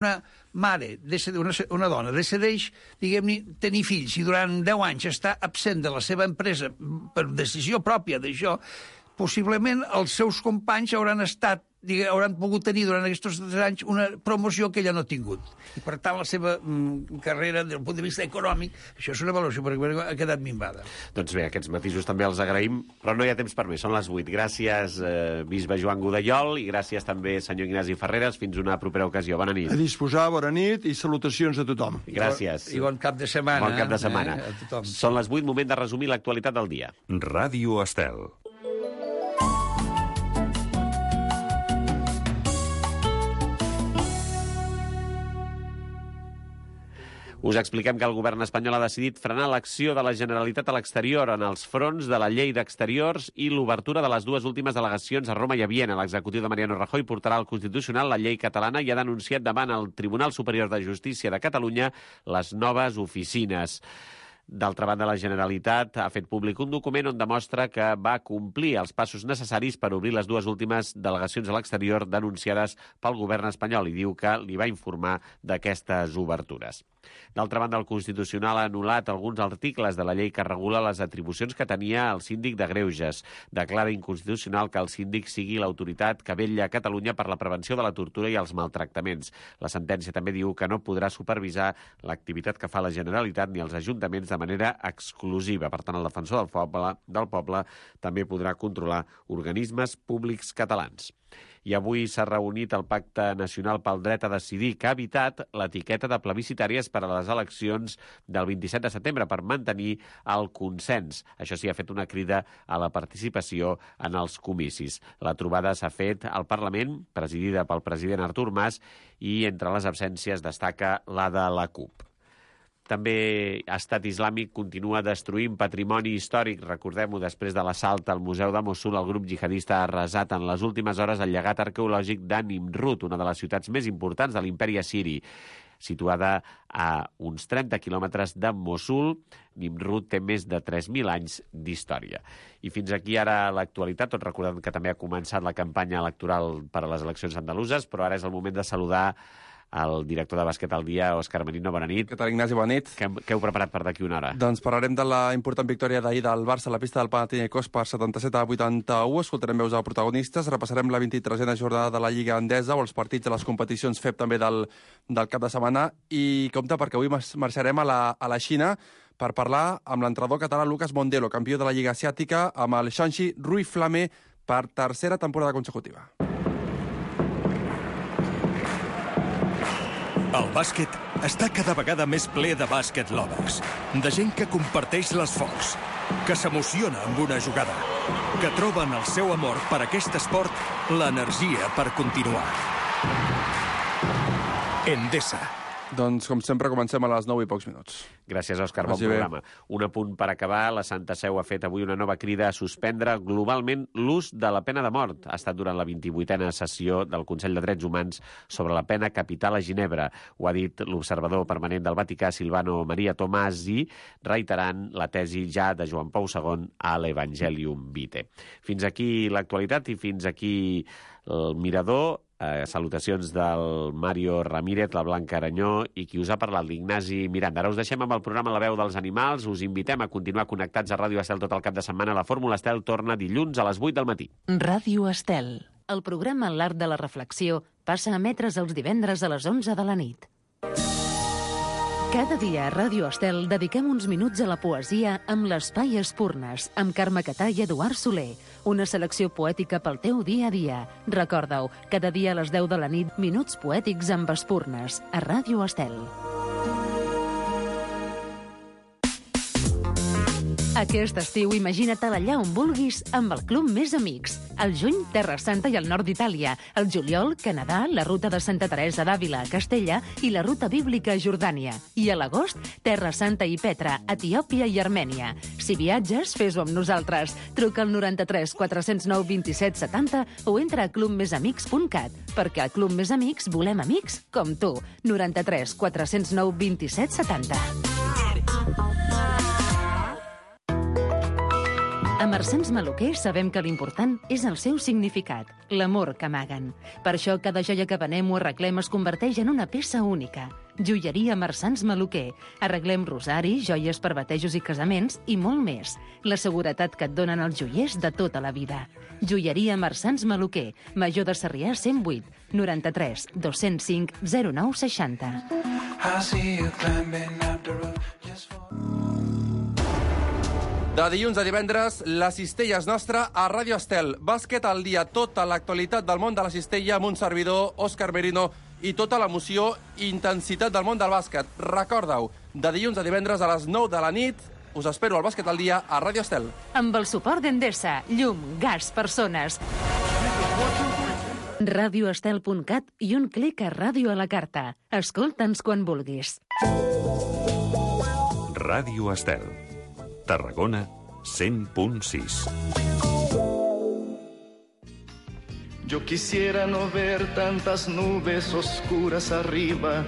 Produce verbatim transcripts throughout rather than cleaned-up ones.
una mare, una, una dona, decideix, diguem-ne, tenir fills i durant deu anys està absent de la seva empresa per decisió pròpia d'això, possiblement els seus companys hauran estat, digue, hauran pogut tenir durant aquests tres anys una promoció que ella no ha tingut. I per tant la seva mm, carrera, des del punt de vista econòmic, això és una valoració perquè ha quedat minvada. Doncs bé, aquests matisos també els agraïm, però no hi ha temps per més, són les vuit. Gràcies, eh, bisbe Joan Godellol, i gràcies també, senyor Ignasi Ferreres. Fins una propera ocasió. Bona nit. A disposar, bona nit i salutacions a tothom. Gràcies. I bon cap de setmana. Bon cap de setmana. Eh, a tothom. Són les vuit, moment de resumir l'actualitat del dia. Ràdio Estel. Us expliquem que el govern espanyol ha decidit frenar l'acció de la Generalitat a l'exterior en els fronts de la llei d'exteriors i l'obertura de les dues últimes delegacions a Roma i a Viena. L'executiu de Mariano Rajoy portarà al Constitucional la llei catalana i ha denunciat davant el Tribunal Superior de Justícia de Catalunya les noves oficines. D'altra banda, la Generalitat ha fet públic un document on demostra que va complir els passos necessaris per obrir les dues últimes delegacions a l'exterior denunciades pel govern espanyol i diu que li va informar d'aquestes obertures. D'altra banda, el Constitucional ha anul·lat alguns articles de la llei que regula les atribucions que tenia el síndic de Greuges. Declara inconstitucional que el síndic sigui l'autoritat que vetlla a Catalunya per la prevenció de la tortura i els maltractaments. La sentència també diu que no podrà supervisar l'activitat que fa la Generalitat ni els ajuntaments de manera exclusiva. Per tant, el defensor del poble, del poble també podrà controlar organismes públics catalans. I avui s'ha reunit el Pacte Nacional pel Dret a Decidir, que ha evitat l'etiqueta de plebiscitàries per a les eleccions del vint-i-set de setembre per mantenir el consens. Això sí, ha fet una crida a la participació en els comicis. La trobada s'ha fet al Parlament, presidida pel president Artur Mas, i entre les absències destaca la de la CUP. També Estat Islàmic continua destruint patrimoni històric. Recordem-ho, després de l'assalt al Museu de Mossul, el grup jihadista ha arrasat en les últimes hores el llegat arqueològic de Nimrut, una de les ciutats més importants de l'imperi assiri. Situada a uns trenta quilòmetres de Mossul, Nimrut té més de tres mil anys d'història. I fins aquí ara l'actualitat, tot recordant que també ha començat la campanya electoral per a les eleccions andaluses, però ara és el moment de saludar el director de Bàsquet al Dia, Òscar Merino. Bona nit. Què tal, Ignasi? Bona nit. Què, què heu preparat per d'aquí una hora? Doncs parlarem de la important victòria d'ahir del Barça a la pista del Panathinaikos per setanta-set a vuitanta-u. Escoltarem veus de protagonistes. Repassarem la vint-i-tresena jornada de la Lliga Endesa o els partits de les competicions F E P també del, del cap de setmana. I compte, perquè avui marxarem a la, a la Xina per parlar amb l'entrenador català Lucas Mondelo, campió de la Lliga Asiàtica, amb el Shanxi Rui Flamé per tercera temporada consecutiva. El bàsquet està cada vegada més ple de bàsquet lovers, de gent que comparteix l'esforç, que s'emociona amb una jugada, que troben el seu amor per aquest esport, l'energia per continuar. Endesa. Doncs, com sempre, comencem a les nou i pocs minuts. Gràcies, Òscar. Bon programa. Un apunt per acabar. La Santa Seu ha fet avui una nova crida a suspendre globalment l'ús de la pena de mort. Ha estat durant la vint-i-vuitena sessió del Consell de Drets Humans sobre la pena capital a Ginebra. Ho ha dit l'observador permanent del Vaticà, Silvano Maria Tomasi, reiterant la tesi ja de Joan Pau segon a l'Evangelium Vitae. Fins aquí l'actualitat i fins aquí el Mirador. Eh, salutacions del Mario Ramírez, la Blanca Aranyó i qui us ha parlat, l'Ignasi Miranda. Ara us deixem amb el programa La Veu dels Animals. Us invitem a continuar connectats a Ràdio Estel tot el cap de setmana. La Fórmula Estel torna dilluns a les vuit del matí. Ràdio Estel. El programa L'Art de la Reflexió passa a emetre's els divendres a les onze de la nit. Cada dia a Ràdio Estel dediquem uns minuts a la poesia amb l'Espai Espurnes, amb Carme Catà i Eduard Soler. Una selecció poètica pel teu dia a dia. Recorda-ho, cada dia a les deu de la nit, Minuts Poètics amb Espurnes, a Ràdio Estel. Aquest estiu imagina't allà on vulguis amb el Club Més Amics. Al juny, Terra Santa i el nord d'Itàlia. Al juliol, Canadà, la ruta de Santa Teresa d'Àvila a Castella i la ruta bíblica a Jordània. I a l'agost, Terra Santa i Petra, Etiòpia i Armènia. Si viatges, fes-ho amb nosaltres. Truca al noranta-tres quatre-cents nou vint-i-set setanta o entra a club més amics punt cat, perquè al Club Més Amics volem amics com tu. noranta-tres quatre-cents nou vint-i-set setanta. Amb Marsans Maluquer sabem que l'important és el seu significat, l'amor que amaguen. Per això cada joia que venem o arreglem es converteix en una peça única. Joieria Marsans Maluquer. Arreglem rosaris, joies per batejos i casaments i molt més. La seguretat que et donen els joiers de tota la vida. Joieria Marsans Maluquer. Major de Sarrià cent vuit, noranta-tres, dos-cents cinc, zero nou seixanta. De dilluns a divendres, la cistella és nostra a Ràdio Estel. Bàsquet al dia, tota l'actualitat del món de la cistella amb un servidor, Òscar Merino, i tota l'emoció i intensitat del món del bàsquet. Recorda-ho, de dilluns a divendres a les nou de la nit, us espero al Bàsquet al dia a Ràdio Estel. Amb el suport d'Endesa, llum, gas, persones. radioestel punt cat i un clic a Ràdio a la carta. Escolta'ns quan vulguis. Ràdio Estel. Tarragona, cent punt sis. Yo quisiera no ver tantas nubes oscuras arriba,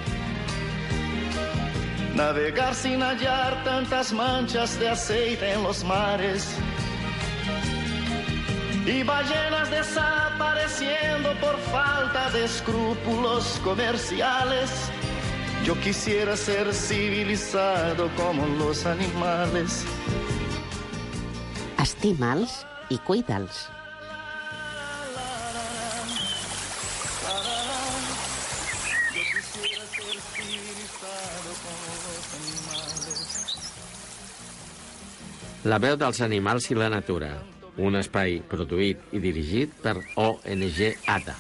navegar sin hallar tantas manchas de aceite en los mares y ballenas desapareciendo por falta de escrúpulos comerciales. Yo quisiera ser civilizado como los animales. Estima'ls i cuida'ls. La veu dels animals i la natura. Un espai produït i dirigit per O N G A D A.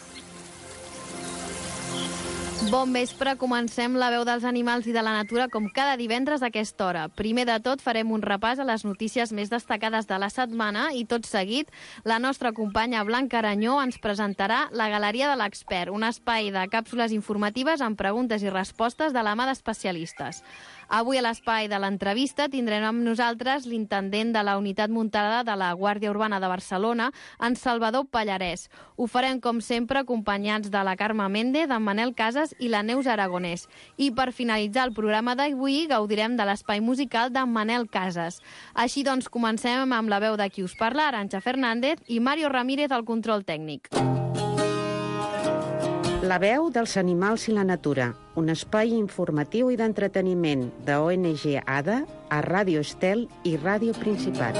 Bon vespre, comencem la veu dels animals i de la natura com cada divendres a aquesta hora. Primer de tot farem un repàs a les notícies més destacades de la setmana i tot seguit la nostra companya Blanca Aranyó ens presentarà la Galeria de l'Expert, un espai de càpsules informatives amb preguntes i respostes de la mà d'especialistes. Avui a l'espai de l'entrevista tindrem amb nosaltres l'intendent de la Unitat Muntada de la Guàrdia Urbana de Barcelona, en Salvador Pallarès. Ho farem, com sempre, acompanyats de la Carme Mende, d'en Manel Casas i la Neus Aragonès. I per finalitzar el programa d'avui gaudirem de l'espai musical d'en Manel Casas. Així doncs, comencem amb la veu de qui us parla, Arantxa Fernández, i Mario Ramírez al control tècnic. La veu dels animals i la natura, un espai informatiu i d'entreteniment de O N G A D A a Ràdio Estel i Ràdio Principat.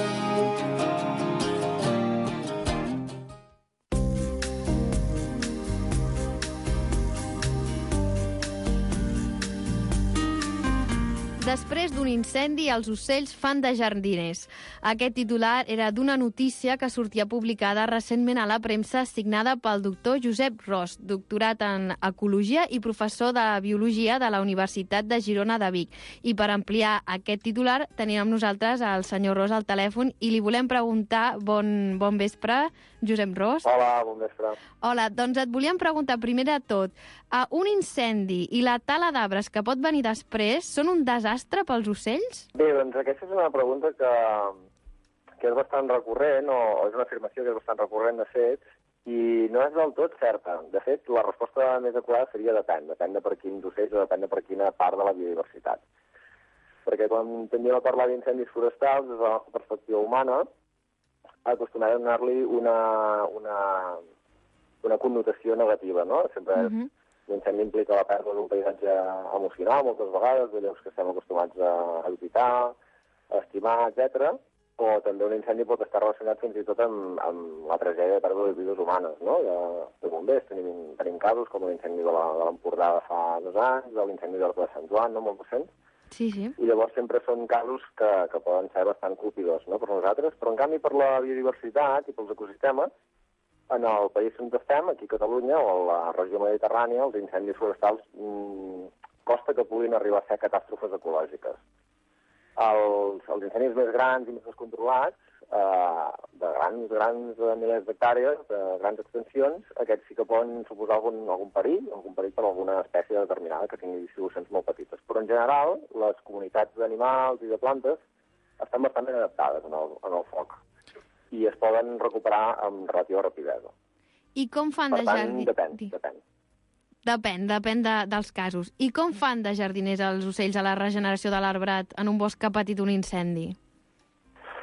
Després d'un incendi, els ocells fan de jardiners. Aquest titular era d'una notícia que sortia publicada recentment a la premsa signada pel doctor Josep Ros, doctorat en Ecologia i professor de Biologia de la Universitat de Girona de Vic. I per ampliar aquest titular tenim amb nosaltres el senyor Ros al telèfon i li volem preguntar, bon, bon vespre, Josep Ros. Hola, bon vespre. Hola, doncs et volíem preguntar primer de tot, uh, un incendi i la tala d'arbres que pot venir després són un desastre pels ocells? Bé, doncs aquesta és una pregunta que, que és bastant recurrent, o, o és una afirmació que és bastant recurrent, de fet, i no és del tot certa. De fet, la resposta més adequada seria depèn, depèn de per quins ocells o depèn de per quina part de la biodiversitat. Perquè quan tendim a parlar d'incendis forestals, des de la nostra perspectiva humana, acostumem a donar-li una, una, una connotació negativa, no? Sempre és, uh-huh. L'incendi implica la pèrdua d'un paisatge emocional, moltes vegades, de llocs que estem acostumats a, a visitar, a estimar, etcètera. O també un incendi pot estar relacionat fins i tot amb, amb la tragèdia de pèrdua de vides humanes, no? De, de bombers. Tenim, tenim casos com l'incendi de l'Empordà de fa dos anys, de l'incendi de l'Horta de Sant Joan, no? Molt recent. Sí, sí. I llavors sempre són casos que, que poden ser bastant colpidors, no?, per nosaltres, però en canvi per la biodiversitat i pels ecosistemes, en el país on estem, aquí a Catalunya o a la regió mediterrània, els incendis forestals mmm, costa que puguin arribar a ser catàstrofes ecològiques. Els, els incendis més grans i més descontrolats, eh, de grans, grans milers d'hectàrees, de grans extensions, aquests sí que poden suposar algun, algun perill, algun perill per alguna espècie determinada que tingui distribucions molt petites. Però en general, les comunitats d'animals i de plantes estan bastant ben adaptades en el, en el foc i es poden recuperar amb relativa rapidesa. I com fan per de tant, jardiners? depèn, depèn. Depèn, depèn de, dels casos. I com fan de jardiners els ocells a la regeneració de l'arbrat en un bosc que ha patit un incendi?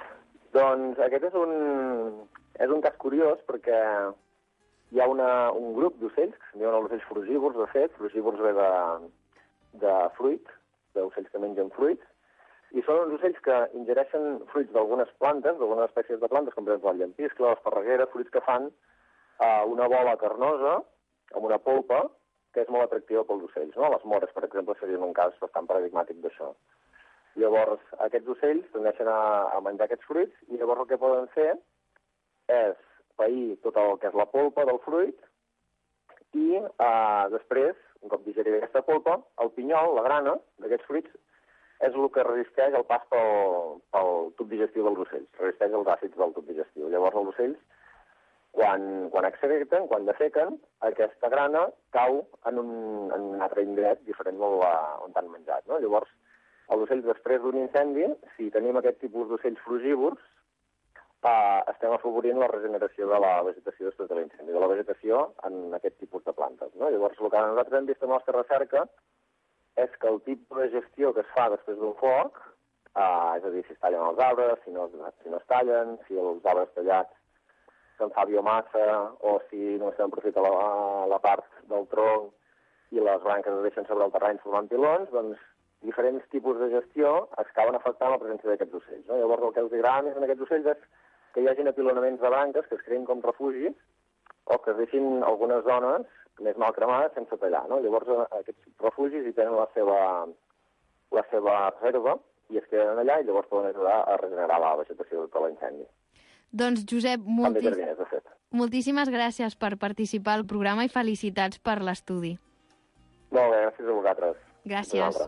Doncs aquest és un, és un cas curiós perquè hi ha una, un grup d'ocells, que se'n diuen els ocells frugívors, de fet. Frugívors ve de, de fruit, d'ocells que mengen fruits, i són uns ocells que ingereixen fruits d'algunes plantes, d'algunes espècies de plantes, com per exemple el llentiscle, l'esparreguera, fruits que fan eh, una bola carnosa amb una polpa que és molt atractiva pels ocells, no? Les mores, per exemple, serien un cas bastant paradigmàtic d'això. Llavors, aquests ocells tendeixen a, a menjar aquests fruits i llavors el que poden fer és pair tot el que és la polpa del fruit i eh, després, un cop digerir aquesta polpa, el pinyol, la grana d'aquests fruits, és el que resisteix el pas pel, pel tub digestiu dels ocells, resisteix els àcids del tub digestiu. Llavors els ocells, quan, quan excreten, quan defequen, aquesta grana cau en un, en un altre indret diferent d'on han menjat, no? Llavors, els ocells, després d'un incendi, si tenim aquest tipus d'ocells frugívors, eh, estem afavorint la regeneració de la vegetació després de l'incendi, de la vegetació en aquest tipus de plantes, no? Llavors, el que nosaltres hem vist en la nostra recerca és que el tipus de gestió que es fa després d'un foc, eh, és a dir, si es tallen els arbres, si no, si no es tallen, si els arbres tallats se'n fa biomassa, o si només se'n aprofita la, la part del tronc i les branques es deixen sobre el terreny formant pilons, doncs diferents tipus de gestió acaben afectant la presència d'aquests ocells, no? Llavors el que els agrada més en aquests ocells és que hi hagin apilonaments de branques que es creïn com refugis o que es deixin algunes zones més mal cremades sense tallar, no? Llavors aquests refugis hi tenen la seva, la seva reserva i es queden allà i llavors poden ajudar a regenerar la vegetació de tot l'incendi. Doncs, Josep, molti... moltíssimes gràcies per participar al programa i felicitats per l'estudi. Molt bé, gràcies a vosaltres. Gràcies.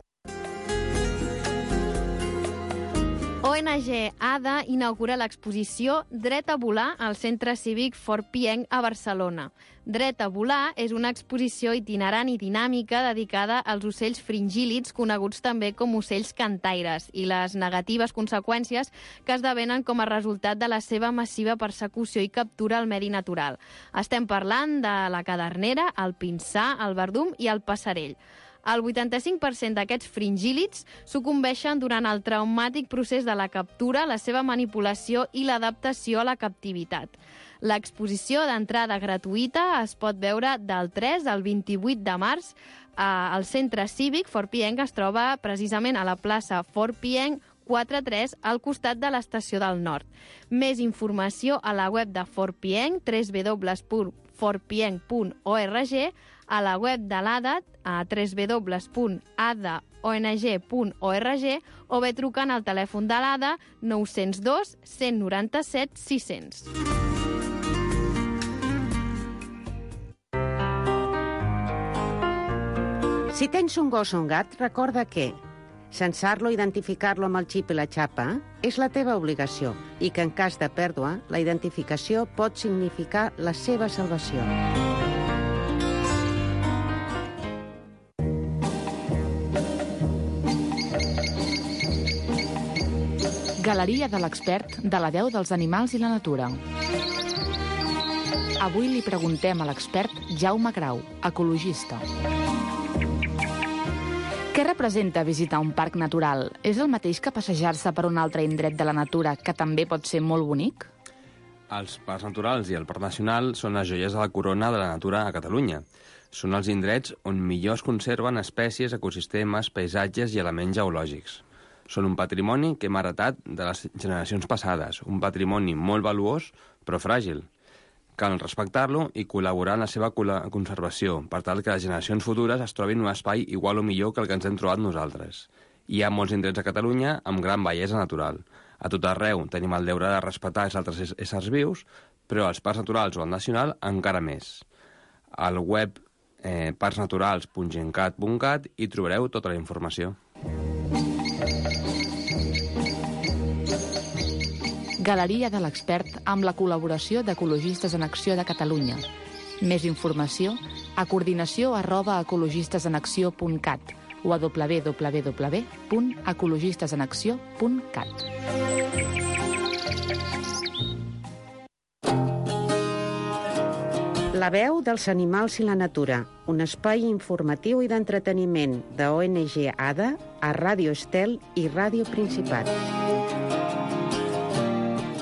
O N G ADA inaugura l'exposició Dret a volar al Centre Cívic Fort Pienc a Barcelona. Dret a volar és una exposició itinerant i dinàmica dedicada als ocells fringíl·lids, coneguts també com ocells cantaires, i les negatives conseqüències que esdevenen com a resultat de la seva massiva persecució i captura al medi natural. Estem parlant de la cadernera, el pinsà, el verdum i el passarell. El vuitanta-cinc per cent d'aquests fringíl·lids sucumbeixen durant el traumàtic procés de la captura, la seva manipulació i l'adaptació a la captivitat. L'exposició d'entrada gratuïta es pot veure del tres al vint-i-vuit de març al Centre Cívic Fort Pienc. Es troba precisament a la plaça Fort Pienc quaranta-tres al costat de l'Estació del Nord. Més informació a la web de Fort Pienc, w w w punt fort pienc punt org, a la web de l'ADA, a w w w punt a d a ong punt org, o bé trucant al telèfon de l'ADA nou zero dos, cent noranta-set, sis cents. Si tens un gos o un gat, recorda que censar-lo i identificar-lo amb el xip i la xapa és la teva obligació i que en cas de pèrdua, la identificació pot significar la seva salvació. Galeria de l'expert de la veu dels animals i la natura. Avui li preguntem a l'expert Jaume Grau, ecologista. Què representa visitar un parc natural? És el mateix que passejar-se per un altre indret de la natura, que també pot ser molt bonic? Els parcs naturals i el Parc Nacional són les joies de la corona de la natura a Catalunya. Són els indrets on millor es conserven espècies, ecosistemes, paisatges i elements geològics. Són un patrimoni que hem heretat de les generacions passades, un patrimoni molt valuós però fràgil. Cal respectar-lo i col·laborar en la seva conservació, per tal que les generacions futures es trobin un espai igual o millor que el que ens hem trobat nosaltres. Hi ha molts indrets a Catalunya amb gran bellesa natural. A tot arreu tenim el deure de respectar els altres éssers vius, però als parcs naturals o al nacional encara més. Al web eh, parcsnaturals punt gencat punt cat hi trobareu tota la informació. Galeria de l'expert amb la col·laboració d'Ecologistes en Acció de Catalunya. Més informació a coordinació arroba ecologistesenacció punt cat o a w w w punt ecologistesenacció punt cat. La veu dels animals i la natura, un espai informatiu i d'entreteniment de O N G ADA a Ràdio Estel i Ràdio Principat.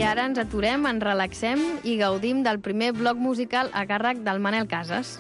ara ens aturem, ens relaxem i gaudim del primer bloc musical a càrrec del Manel Casas.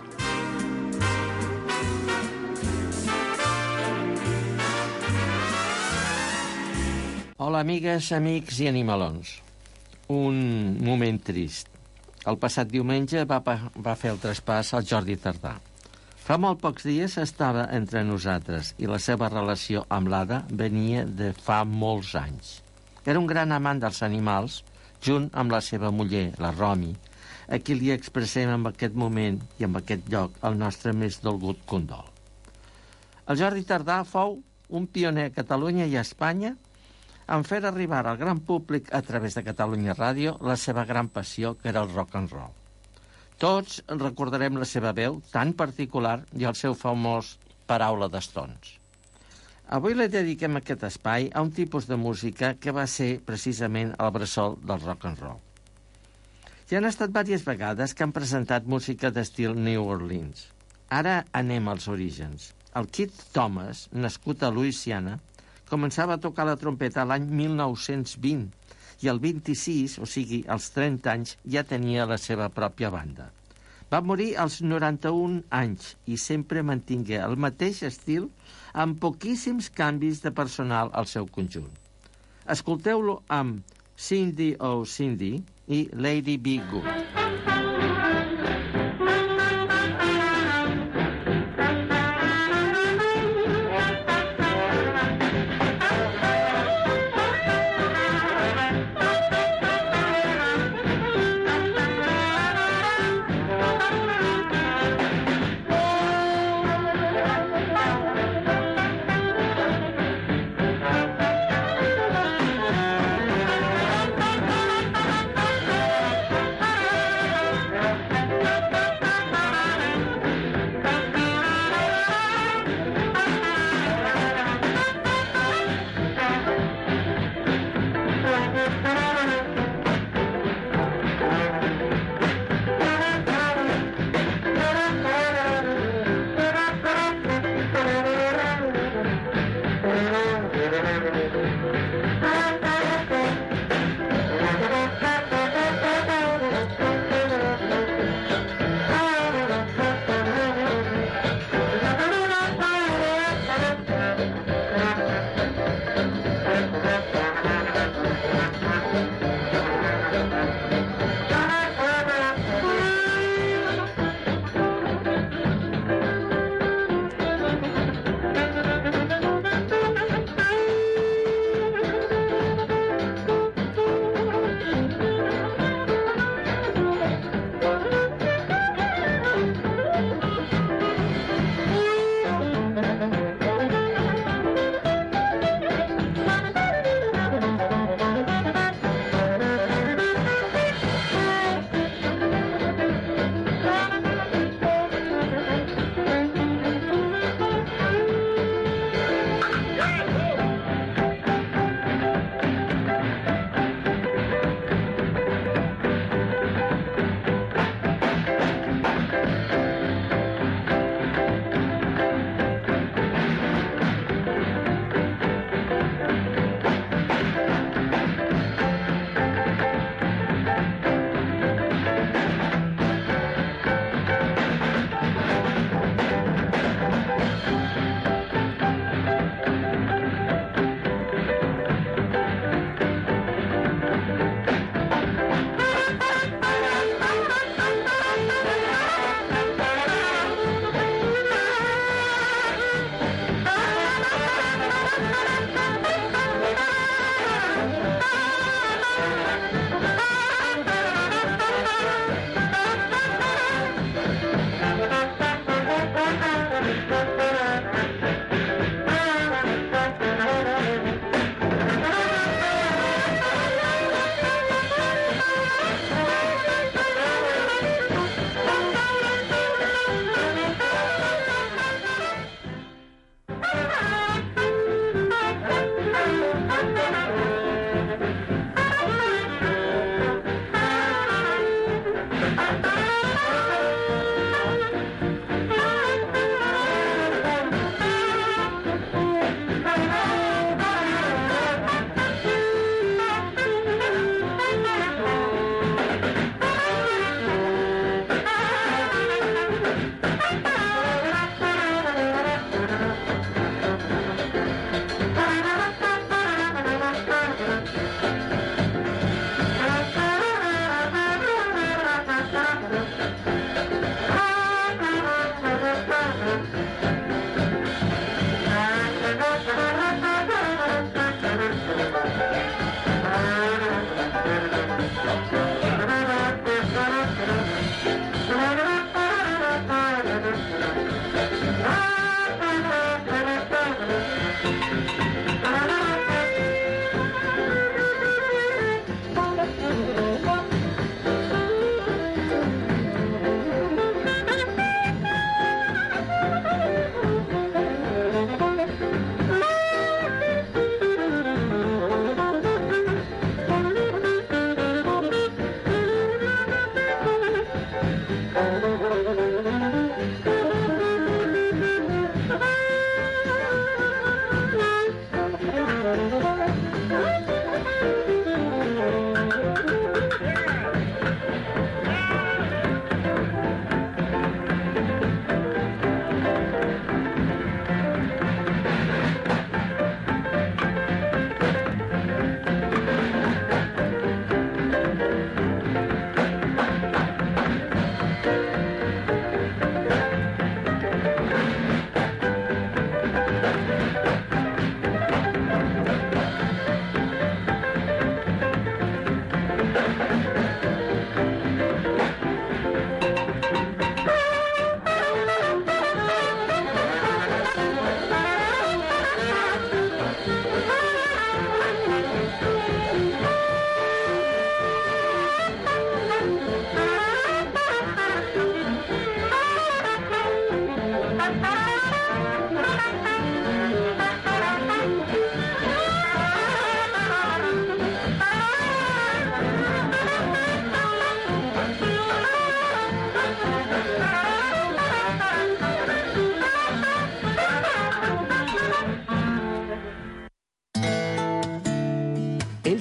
Hola, amigues, amics i animalons. Un moment trist. El passat diumenge va, va fer el traspàs al Jordi Tardà. Fa molt pocs dies estava entre nosaltres i la seva relació amb l'Ada venia de fa molts anys. Era un gran amant dels animals, junt amb la seva muller, la Romi, a qui li expressem en aquest moment i en aquest lloc el nostre més dolgut condol. El Jordi Tardà fou un pioner a Catalunya i a Espanya en fer arribar al gran públic a través de Catalunya Ràdio la seva gran passió, que era el rock and roll. Tots recordarem la seva veu tan particular i el seu famós Paraula d'Estons. Avui li dediquem aquest espai a un tipus de música que va ser precisament el bressol del rock and roll. Ja han estat diverses vegades que han presentat música d'estil New Orleans. Ara anem als orígens. El Keith Thomas, nascut a Louisiana, començava a tocar la trompeta l'any mil nou-cents vint i al vint-i-sis, o sigui, als trenta anys, ja tenia la seva pròpia banda. Va morir als noranta-un anys i sempre mantingué el mateix estil amb poquíssims canvis de personal al seu conjunt. Escolteu-lo amb Cindy Oh Cindy i Lady Be Good.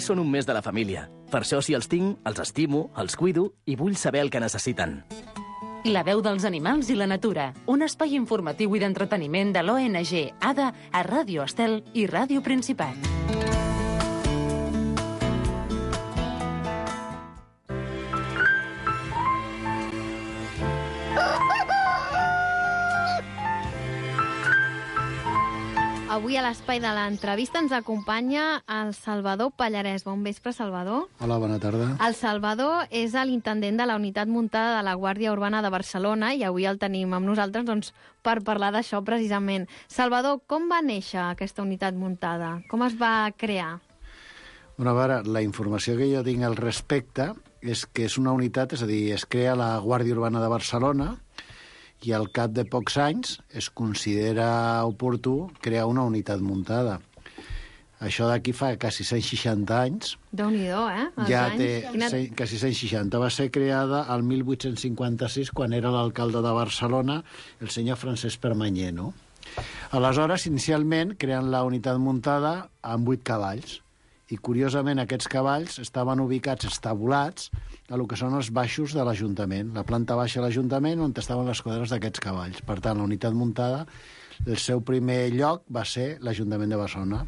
són un mes de la família. Per això, si els tinc, els estimo, els cuido i vull saber el que necessiten. La veu dels animals i la natura. Un espai informatiu i d'entreteniment de l'O N G ADA a Ràdio Estel i Ràdio Principat. Avui a l'espai de l'entrevista ens acompanya el Salvador Pallarès. Bon vespre, Salvador. Hola, bona tarda. El Salvador és l'intendent de la unitat muntada de la Guàrdia Urbana de Barcelona i avui el tenim amb nosaltres doncs, per parlar d'això precisament. Salvador, com va néixer aquesta unitat muntada? Com es va crear? Bueno, a veure, la informació que jo tinc al respecte és que és una unitat, és a dir, es crea la Guàrdia Urbana de Barcelona i al cap de pocs anys es considera oportú crear una unitat muntada. Això d'aquí fa quasi cent seixanta anys. Déu-n'hi-do, eh? Els ja anys. té Quina... cent, quasi cent seixanta. Va ser creada al mil vuit-cents cinquanta-sis, quan era l'alcalde de Barcelona, el senyor Francesc Permanyer, no? Aleshores, inicialment, creen la unitat muntada amb vuit cavalls. I, curiosament, aquests cavalls estaven ubicats, estabulats, a lo que són els baixos de l'Ajuntament, la planta baixa de l'Ajuntament, on estaven les quadres d'aquests cavalls. Per tant, la unitat muntada, el seu primer lloc va ser l'Ajuntament de Barcelona.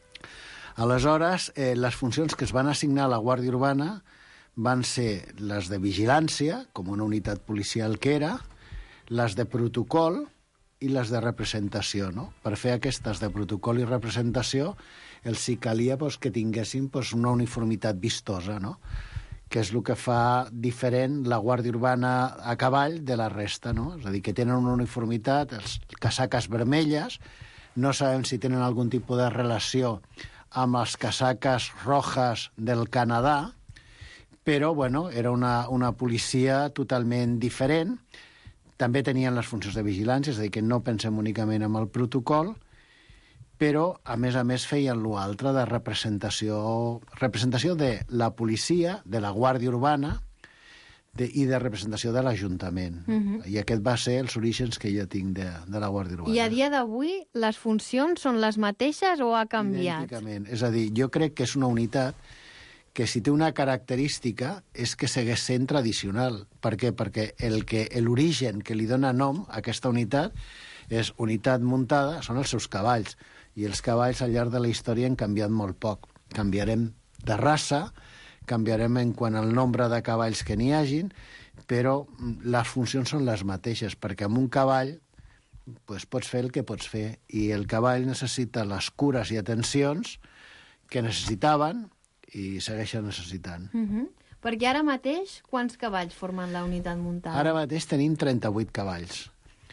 Aleshores, eh, les funcions que es van assignar a la Guàrdia Urbana van ser les de vigilància, com una unitat policial que era, les de protocol i les de representació, no? Per fer aquestes de protocol i representació, els hi calia doncs, que tinguessin doncs, una uniformitat vistosa, no? Que és el que fa diferent la Guàrdia Urbana a cavall de la resta, no? És a dir, que tenen una uniformitat, els casaques vermelles, no sabem si tenen algun tipus de relació amb les casaques rojas del Canadà, però, bueno, era una, una policia totalment diferent. També tenien les funcions de vigilància, és a dir, que no pensem únicament en el protocol, però, a més a més, feien l'altre de representació, representació de la policia, de la Guàrdia Urbana de, i de representació de l'Ajuntament. Uh-huh. I aquest va ser els orígens que jo tinc de, de la Guàrdia Urbana. I a dia d'avui les funcions són les mateixes o ha canviat? Idènticament. És a dir, jo crec que és una unitat que si té una característica és que segueix sent tradicional. Per què? Perquè el que l'origen que li dona nom a aquesta unitat és unitat muntada, són els seus cavalls. I els cavalls al llarg de la història han canviat molt poc. Canviarem de raça, canviarem en quant al nombre de cavalls que n'hi hagin, però les funcions són les mateixes, perquè amb un cavall pues, pots fer el que pots fer, i el cavall necessita les cures i atencions que necessitaven i segueixen necessitant. Uh-huh. Perquè ara mateix, quants cavalls formen la unitat muntada? Ara mateix tenim trenta-vuit cavalls.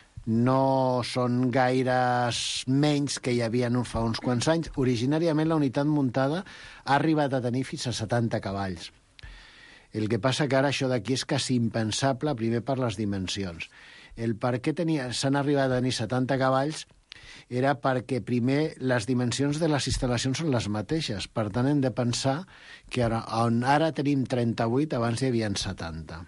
No són gaires menys que hi havia fa uns quants anys. Originàriament la unitat muntada ha arribat a tenir fins a setanta cavalls. El que passa que ara això d'aquí és quasi impensable, primer per les dimensions. El per què s'han arribat a tenir setanta cavalls era perquè primer les dimensions de les instal·lacions són les mateixes. Per tant, hem de pensar que ara, on ara tenim trenta-vuit, abans hi havia setanta.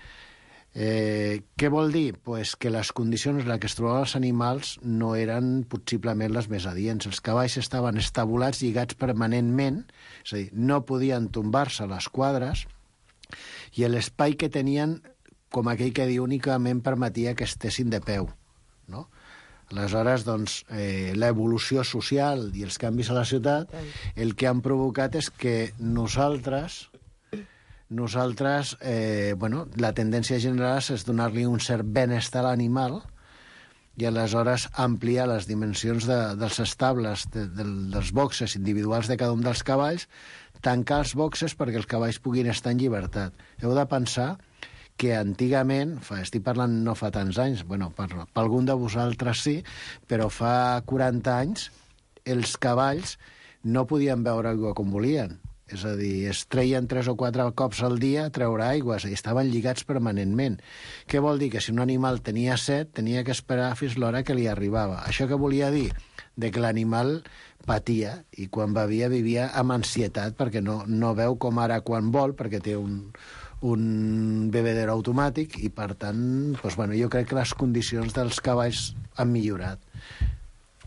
Eh, què vol dir? Pues que les condicions en les que es trobaven els animals no eren possiblement les més adients. Els cavalls estaven estabulats, lligats permanentment, és a dir, no podien tombar-se a les quadres, i l'espai que tenien, com aquell que diu, únicament permetia que estessin de peu, no? Aleshores, doncs, eh, l'evolució social i els canvis a la ciutat el que han provocat és que nosaltres... Nosaltres, eh, bueno, la tendència general és donar-li un cert benestar a l'animal i aleshores ampliar les dimensions de, dels estables, de, de, dels boxes individuals de cada un dels cavalls, tancar els boxes perquè els cavalls puguin estar en llibertat. Heu de pensar que antigament, fa, estic parlant no fa tants anys, bueno, per, per algun de vosaltres sí, però fa quaranta anys els cavalls no podien beure aigua com volien. És a dir, es treien tres o quatre cops al dia a treure aigües i estaven lligats permanentment. Què vol dir? Que si un animal tenia set, tenia que esperar fins l'hora que li arribava. Això què volia dir? De que l'animal patia i quan bevia vivia amb ansietat perquè no, no veu com ara quan vol, perquè té un, un bebedero automàtic i, per tant, doncs, bueno, jo crec que les condicions dels cavalls han millorat.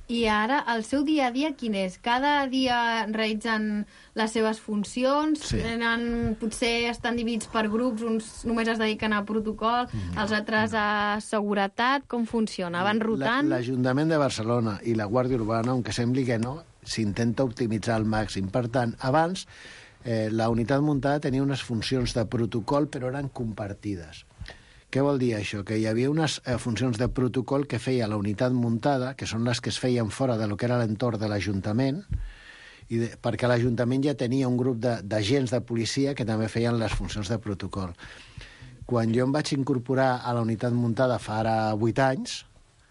I ara, el seu dia a dia, quin és? Cada dia realitzen les seves funcions? Sí. Tenen, potser estan dividits per grups, uns només es dediquen a protocol, mm. els altres a seguretat. Com funciona? Van rotant? L'Ajuntament de Barcelona i la Guàrdia Urbana, aunque sembli que no, s'intenta optimitzar al màxim. Per tant, abans, eh, la unitat muntada tenia unes funcions de protocol, però eren compartides. Què vol dir això? Que hi havia unes eh, funcions de protocol que feia la unitat muntada, que són les que es feien fora de lo que era l'entorn de l'Ajuntament, i de, perquè l'Ajuntament ja tenia un grup d'agents de, de policia que també feien les funcions de protocol. Quan jo em vaig incorporar a la unitat muntada fa ara vuit anys,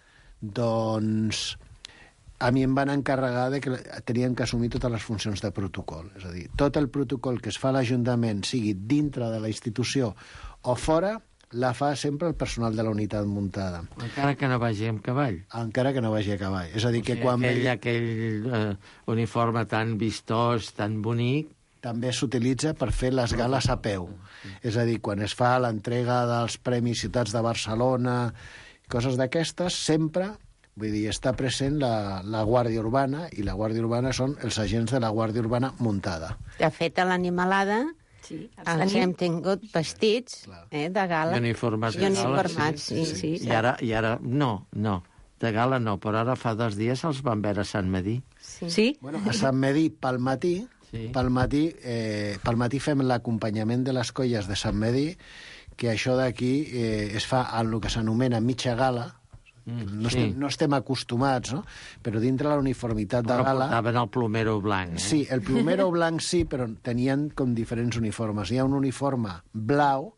doncs a mi em van encarregar de que teníem que assumir totes les funcions de protocol. És a dir, tot el protocol que es fa a l'Ajuntament, sigui dintre de la institució o fora, la fa sempre el personal de la unitat muntada. Encara que no vagi amb cavall. Encara que no vagi a cavall. És a dir, o que sigui, quan... Aquell, aquell eh, uniforme tan vistós, tan bonic... També s'utilitza per fer les gales a peu. És a dir, quan es fa l'entrega dels Premis Ciutats de Barcelona, coses d'aquestes, sempre, vull dir, està present la, la Guàrdia Urbana, i la Guàrdia Urbana són els agents de la Guàrdia Urbana muntada. De fet, a l'animalada... Sí, els hem tingut vestits eh, de gala. I uniformats. I uniformats, sí, sí, sí, sí. I ara, i ara, no, no, de gala no, però ara fa dos dies els van veure a Sant Medí. Sí? sí? Bueno, a Sant Medí, pel matí, sí. pel matí, eh, pel matí fem l'acompanyament de les colles de Sant Medí, que això d'aquí eh, es fa en el que s'anomena mitja gala. Mm, no, estem, sí. no estem acostumats, no? Però dintre la uniformitat de però gala... portaven el plomero blanc, eh? Sí, el plomero blanc sí, però tenien com diferents uniformes. Hi ha un uniforme blau,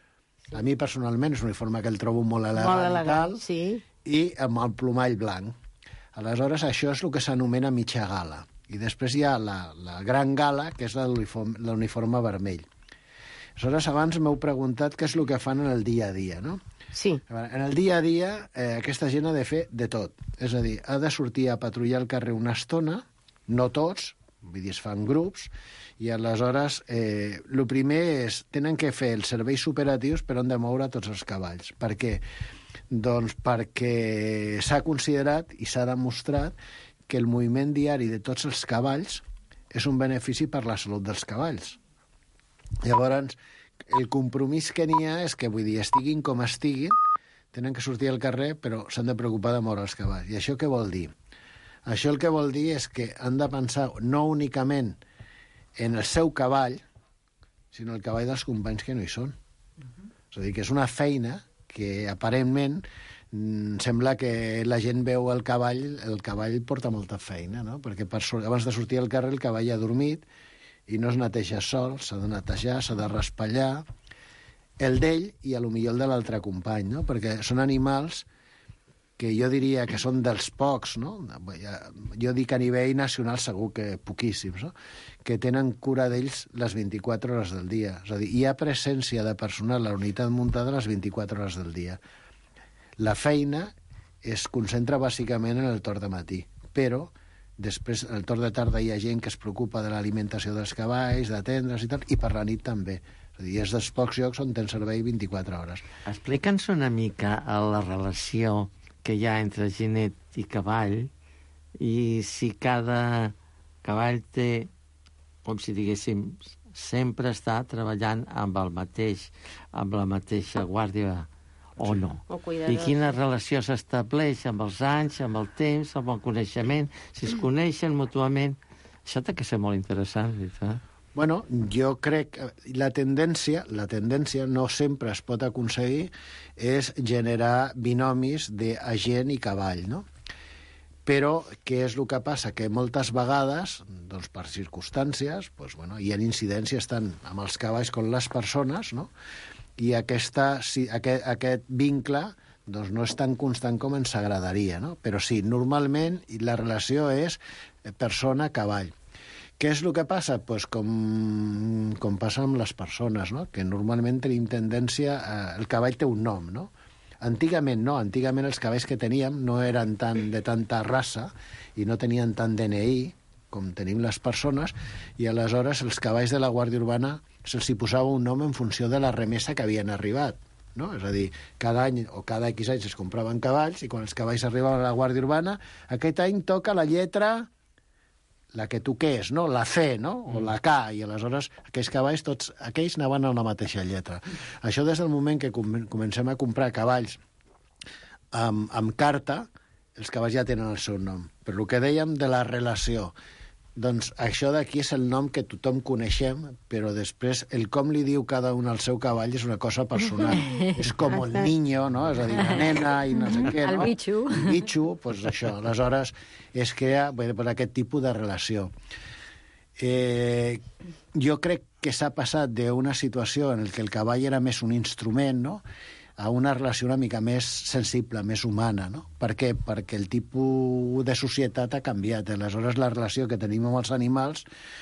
a mi personalment és un uniforme que el trobo molt elegant, molt elegant tal, sí. i amb el plomall blanc. Aleshores, això és el que s'anomena mitja gala. I després hi ha la, la gran gala, que és l'uniforme vermell. Aleshores, abans m'heu preguntat què és el que fan en el dia a dia, no? Sí. En el dia a dia, eh, aquesta gent ha de fer de tot. És a dir, ha de sortir a patrullar al carrer una estona, no tots, vull dir, es fan grups, i aleshores eh, el primer és, tenen que fer els serveis operatius per on de moure tots els cavalls. Per què? Doncs perquè s'ha considerat i s'ha demostrat que el moviment diari de tots els cavalls és un benefici per la salut dels cavalls. Llavors, el compromís que n'hi ha és que, vull dir, estiguin com estiguin, tenen que sortir al carrer, però s'han de preocupar de moure els cavalls. I això què vol dir? Això el que vol dir és que han de pensar no únicament en el seu cavall, sinó el cavall dels companys que no hi són. Uh-huh. És a dir, que és una feina que, aparentment, sembla que la gent veu el cavall, el cavall porta molta feina, no? Perquè per, abans de sortir al carrer el cavall ha dormit, i no es neteja sol, s'ha de netejar, s'ha de raspallar, el d'ell i a lo millor el de l'altre company, no? Perquè són animals que jo diria que són dels pocs, no? Jo dic a nivell nacional segur que poquíssims, no? Que tenen cura d'ells les vint-i-quatre hores del dia. És a dir, hi ha presència de personal a la unitat muntada les vint-i-quatre hores del dia. La feina es concentra bàsicament en el torn de matí, però després, al torn de tarda, hi ha gent que es preocupa de l'alimentació dels cavalls, d'atendre's i tal, i per la nit també. És a dir, és dels pocs llocs on tens servei vint-i-quatre hores. Explica'ns una mica la relació que hi ha entre genet i cavall i si cada cavall té, com si diguéssim, sempre està treballant amb el mateix, amb la mateixa guàrdia o no. O I quina relació s'estableix amb els anys, amb el temps, amb el coneixement, si es coneixen mútuament. Això té que ser molt interessant, veritat? Bueno, jo crec que la tendència, la tendència no sempre es pot aconseguir és generar binomis d'agent i cavall, no? Però què és el que passa? Que moltes vegades, doncs per circumstàncies, doncs, bueno, hi ha incidències tant amb els cavalls com les persones, no? I aquesta, si, aquest, aquest vincle doncs no és tan constant com ens agradaria, no? Però sí, normalment la relació és persona-cavall. Què és el que passa? Pues com, com passa amb les persones, no? Que normalment tenim tendència... A, el cavall té un nom, no? Antigament no, antigament els cavalls que teníem no eren tan, de tanta raça i no tenien tant D N I com tenim les persones, i aleshores els cavalls de la Guàrdia Urbana se'ls hi posava un nom en funció de la remesa que havien arribat. no? És a dir, cada any o cada X anys es compraven cavalls i quan els cavalls arribaven a la Guàrdia Urbana, aquest any toca la lletra, la que tu què és, no? La C, no? O la K, i aleshores aquells cavalls, tots aquells anaven a la mateixa lletra. Això des del moment que comencem a comprar cavalls amb, amb carta, els cavalls ja tenen el seu nom. Però el que dèiem de la relació, doncs això d'aquí és el nom que tothom coneixem, però després el com li diu cada un al seu cavall és una cosa personal. És com el niño, no? És a dir, la nena i no sé què, no? El bitxo. El bitxo, doncs això. Aleshores es crea bé, per aquest tipus de relació. Eh, jo crec que s'ha passat d'una situació en què el cavall era més un instrument, no?, a una relació una mica més sensible, més humana, no? Per què? Perquè el tipus de societat ha canviat. Aleshores, la relació que tenim amb els animals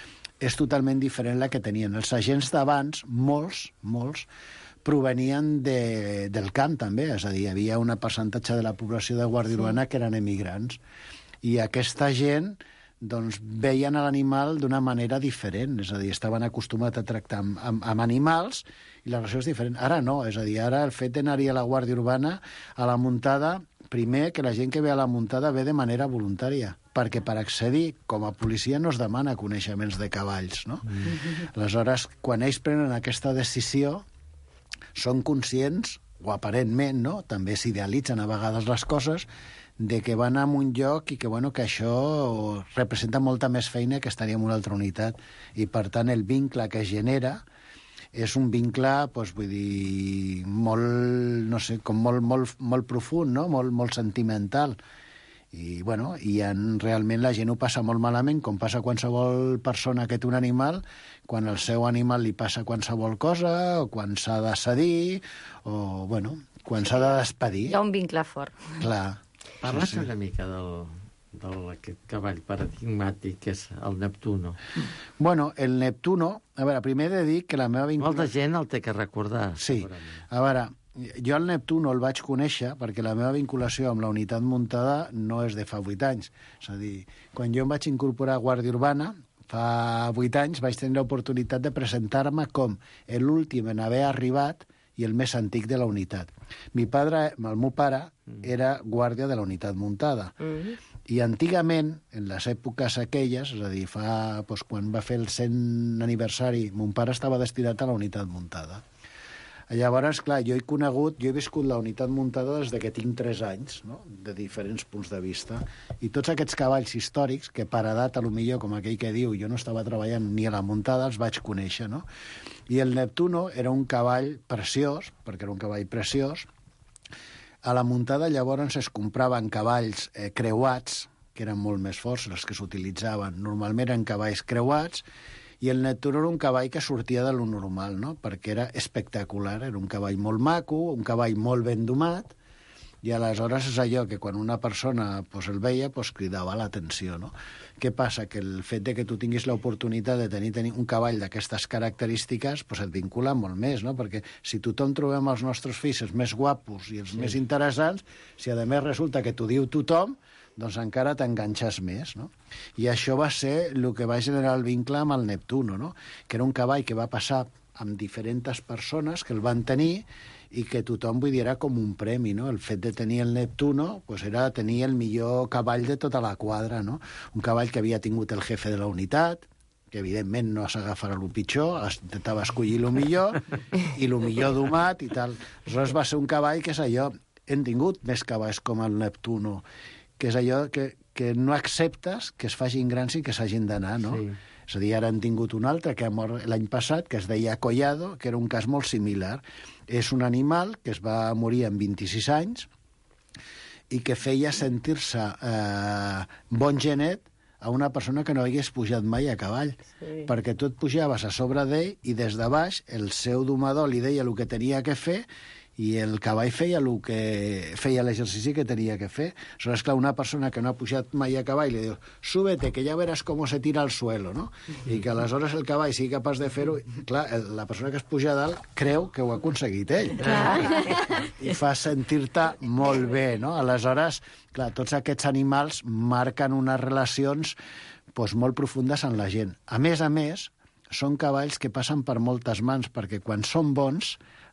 és totalment diferent la que tenien. Els agents d'abans, molts, molts, provenien de, del camp, també. És a dir, hi havia un percentatge de la població de Guàrdia Urbana que eren emigrants. I aquesta gent doncs, veien l'animal d'una manera diferent. És a dir, estaven acostumats a tractar amb, amb, amb animals i la relació és diferent. Ara no, és a dir, ara el fet d'anar-hi a la Guàrdia Urbana, a la muntada, primer que la gent que ve a la muntada ve de manera voluntària, perquè per accedir com a policia no es demana coneixements de cavalls, no? Mm-hmm. Aleshores, quan ells prenen aquesta decisió, són conscients, o aparentment, no?, també s'idealitzen a vegades les coses, de que van a un lloc i que, bueno, que això representa molta més feina que estaria en una altra unitat. I, per tant, el vincle que es genera és un vincle, doncs, vull dir, molt, no sé, com molt, molt, molt profund, no?, molt, molt sentimental. I, bueno, i en, realment la gent ho passa molt malament, com passa qualsevol persona que té un animal, quan el seu animal li passa qualsevol cosa, o quan s'ha de cedir, o, bueno, quan s'ha de despedir. Hi ha un vincle fort. Clar. Parles sí, sí. una mica del, del aquest cavall paradigmàtic que és el Neptuno. Bueno, el Neptuno, a veure, primer he de dir que la meva vinculació... Molta gent el té que recordar. Sí, a veure, jo el Neptuno el vaig conèixer perquè la meva vinculació amb la unitat muntada no és de fa vuit anys. És a dir, quan jo em vaig incorporar a Guàrdia Urbana, fa vuit anys, vaig tenir l'oportunitat de presentar-me com l'últim en haver arribat i el més antic de la unitat. Mi padre, el meu pare, era guàrdia de la unitat muntada. Mm-hmm. I antigament, en les èpoques aquelles, és a dir, fa, doncs, quan va fer el cent aniversari, mon pare estava destinat a la unitat muntada. Llavors, clar, jo he conegut, jo he viscut la unitat muntada des que tinc tres anys, no?, de diferents punts de vista, i tots aquests cavalls històrics, que per edat, a lo millor, com aquell que diu, jo no estava treballant ni a la muntada, els vaig conèixer, no? I el Neptuno era un cavall preciós, perquè era un cavall preciós. A la muntada, llavors, es compraven cavalls eh, creuats, que eren molt més forts, els que s'utilitzaven. Normalment eren cavalls creuats, i el Neptuno era un cavall que sortia de lo normal, no?, perquè era espectacular, era un cavall molt maco, un cavall molt ben domat, i aleshores és allò que quan una persona pues, el veia, pues, cridava l'atenció, no? Què passa? Que el fet de que tu tinguis l'oportunitat de tenir, tenir un cavall d'aquestes característiques pues, et vincula molt més, no? Perquè si tothom trobem els nostres fills els més guapos i els sí. més interessants, si a més resulta que t'ho diu tothom, doncs encara t'enganxes més, no? I això va ser el que va generar el vincle amb el Neptuno, no?, que era un cavall que va passar amb diferents persones que el van tenir i que tothom, vull dir, era com un premi, no? El fet de tenir el Neptuno pues era tenir el millor cavall de tota la quadra, no? Un cavall que havia tingut el jefe de la unitat, que evidentment no s'agafarà el pitjor, intentava escollir el millor, i el millor domat i tal. Aleshores va ser un cavall que és allò... Hem tingut més cavalls com el Neptuno, que és allò que, que no acceptes que es facin grans i que s'hagin d'anar, no? Sí. És a dir, ara han tingut un altre que ha mort l'any passat, que es deia Collado, que era un cas molt similar. És un animal que es va morir amb vint-i-sis anys i que feia sentir-se eh, bon genet a una persona que no hagués pujat mai a cavall, sí. perquè tu et pujaves a sobre d'ell i des de baix el seu domador li deia el que tenia que fer i el cavall feia el que feia l'exercici que tenia que fer. Aleshores, clar, una persona que no ha pujat mai a cavall li diu, súbete, que ja veràs com se tira al suelo, no? I que aleshores el cavall sigui capaç de fer-ho. Clar, la persona que es puja a dalt creu que ho ha aconseguit ell. I fa sentir-te molt bé, no? Aleshores, clar, tots aquests animals marquen unes relacions doncs, molt profundes en la gent. A més a més, són cavalls que passen per moltes mans, perquè quan són bons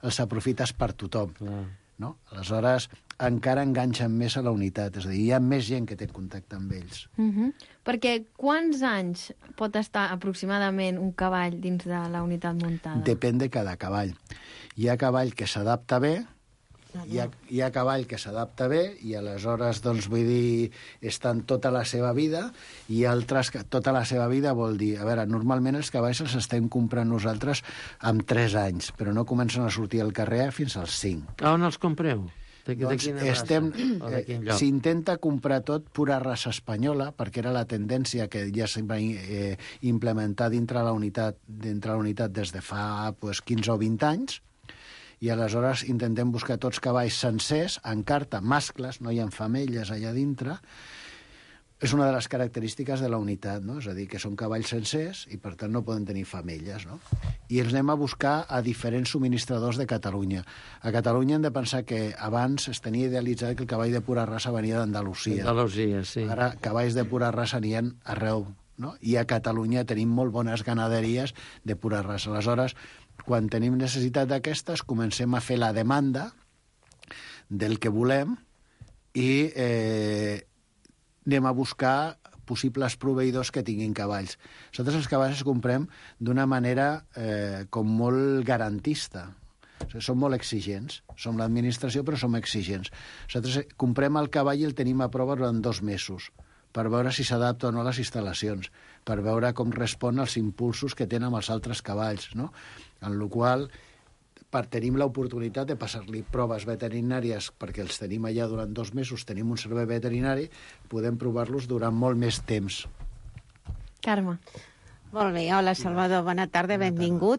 els aprofites per tothom. No? Aleshores, encara enganxen més a la unitat. És a dir, hi ha més gent que té contacte amb ells. Uh -huh. Perquè quants anys pot estar aproximadament un cavall dins de la unitat muntada? Depèn de cada cavall. Hi ha cavall que s'adapta bé, hi ha, hi ha cavall que s'adapta bé i aleshores, doncs, vull dir, estan tota la seva vida, i altres que tota la seva vida vol dir... A veure, normalment els cavalls els estem comprant nosaltres amb tres anys, però no comencen a sortir al carrer fins als cinc. A on els compreu? De, doncs de quina estem, raça? eh, s'intenta comprar tot pura raça espanyola, perquè era la tendència que ja s'ha eh, implementat dintre la unitat, dintre la unitat des de fa pues, quinze o vint anys, i aleshores intentem buscar tots cavalls sencers, en carta, mascles, no hi ha femelles allà dintre. És una de les característiques de la unitat, no? És a dir, que són cavalls sencers i, per tant, no poden tenir femelles, no? I els anem a buscar a diferents subministradors de Catalunya. A Catalunya hem de pensar que abans es tenia idealitzat que el cavall de pura raça venia d'Andalusia. Andalusia, sí. Ara, cavalls de pura raça n'hi ha arreu, no? I a Catalunya tenim molt bones ganaderies de pura raça. Aleshores, quan tenim necessitat d'aquestes, comencem a fer la demanda del que volem i eh, anem a buscar possibles proveïdors que tinguin cavalls. Nosaltres els cavalls els comprem d'una manera eh, com molt garantista. O sigui, som molt exigents. Som l'administració, però som exigents. Nosaltres comprem el cavall i el tenim a prova durant dos mesos per veure si s'adapta o no a les instal·lacions, per veure com respon als impulsos que tenen amb els altres cavalls, no? En la qual per tenim l'oportunitat de passar-li proves veterinàries, perquè els tenim allà durant dos mesos, tenim un servei veterinari, podem provar-los durant molt més temps. Carme. Molt bé, hola Salvador, bona tarda, benvingut.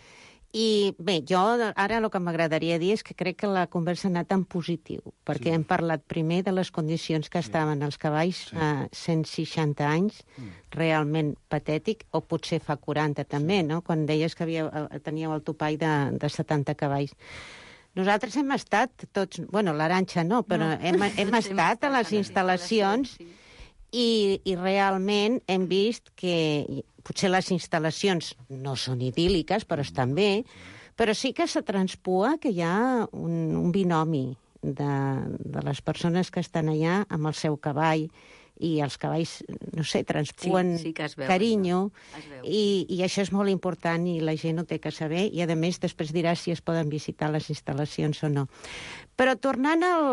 I bé, jo ara el que m'agradaria dir és que crec que la conversa ha anat en positiu, perquè sí. hem parlat primer de les condicions que estaven els cavalls sí. a cent seixanta anys, mm. realment patètic, o potser fa quaranta també, sí. no? Quan deies que havia, teníeu el topall de, de setanta cavalls. Nosaltres hem estat tots, bueno, l'Arantxa no, però no. hem, hem estat a les instal·lacions i, i realment hem vist que potser les instal·lacions no són idíl·liques, però estan bé, però sí que se transpua que hi ha un, un binomi de, de les persones que estan allà amb el seu cavall, i els cavalls, no sé, transpuen sí, sí que es veu, carinyo, es veu. I, i això és molt important i la gent ho té que saber, i a més després dirà si es poden visitar les instal·lacions o no. Però tornant al,